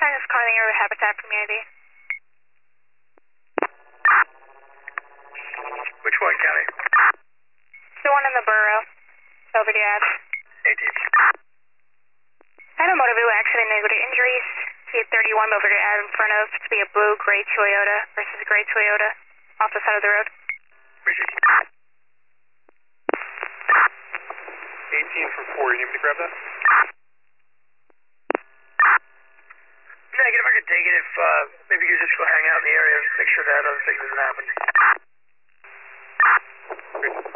I'm just calling your Habitat community. Which one, County? The one in the borough. Belvedere Ave. ATH. I have a motor vehicle accident with injuries. See a 31 Belvedere Ave in front of to be a blue gray Toyota versus a gray Toyota off the side of the road. Appreciate you. 18 for 4, you need me to grab that? Negative, I could take it if maybe you just go hang out in the area, make sure that other thing doesn't happen. Great.